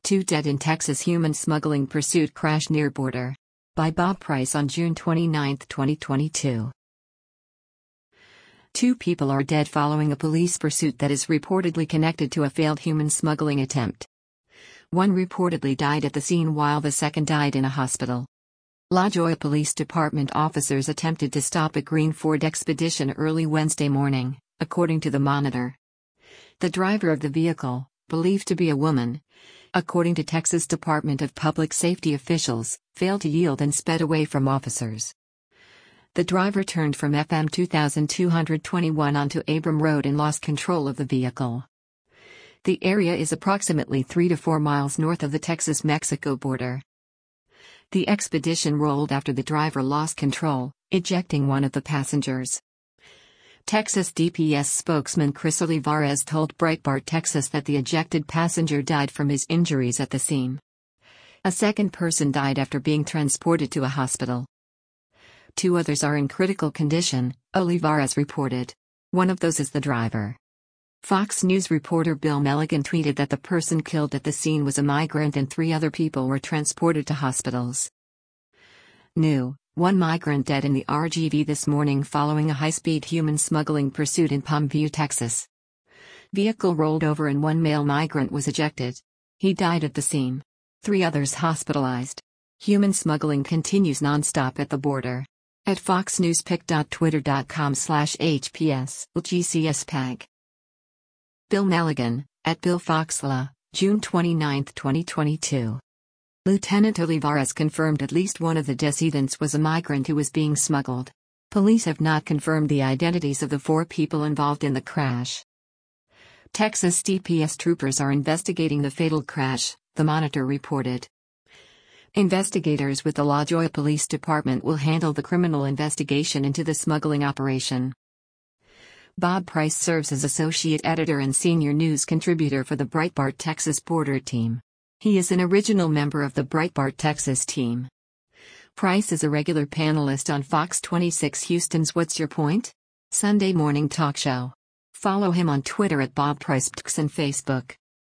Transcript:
2 dead in Texas human smuggling pursuit crash near border. By Bob Price on June 29, 2022. 2 people are dead following a police pursuit that is reportedly connected to a failed human smuggling attempt. One reportedly died at the scene while the second died in a hospital. La Joya Police Department officers attempted to stop a green Ford Expedition early Wednesday morning, according to the Monitor. The driver of the vehicle, believed to be a woman, according to Texas Department of Public Safety officials, failed to yield and sped away from officers. The driver turned from FM 2221 onto Abram Road and lost control of the vehicle. The area is approximately 3 to 4 miles north of the Texas-Mexico border. The Expedition rolled after the driver lost control, ejecting one of the passengers. Texas DPS spokesman Chris Olivares told Breitbart Texas that the ejected passenger died from his injuries at the scene. A second person died after being transported to a hospital. 2 others are in critical condition, Olivares reported. One of those is the driver. Fox News reporter Bill Milligan tweeted that the person killed at the scene was a migrant and 3 other people were transported to hospitals. New: 1 migrant dead in the RGV this morning following a high-speed human smuggling pursuit in Palmview, Texas. Vehicle rolled over and 1 male migrant was ejected. He died at the scene. 3 others hospitalized. Human smuggling continues non-stop at the border. At foxnewspic.twitter.com/HPS/GCSPAG. Bill Milligan, at Bill Foxla, June 29, 2022. Lieutenant Olivares confirmed at least one of the decedents was a migrant who was being smuggled. Police have not confirmed the identities of the 4 people involved in the crash. Texas DPS troopers are investigating the fatal crash, the Monitor reported. Investigators with the La Joya Police Department will handle the criminal investigation into the smuggling operation. Bob Price serves as associate editor and senior news contributor for the Breitbart Texas Border team. He is an original member of the Breitbart Texas team. Price is a regular panelist on Fox 26 Houston's What's Your Point? Sunday morning talk show. Follow him on Twitter at Bob Price and Facebook.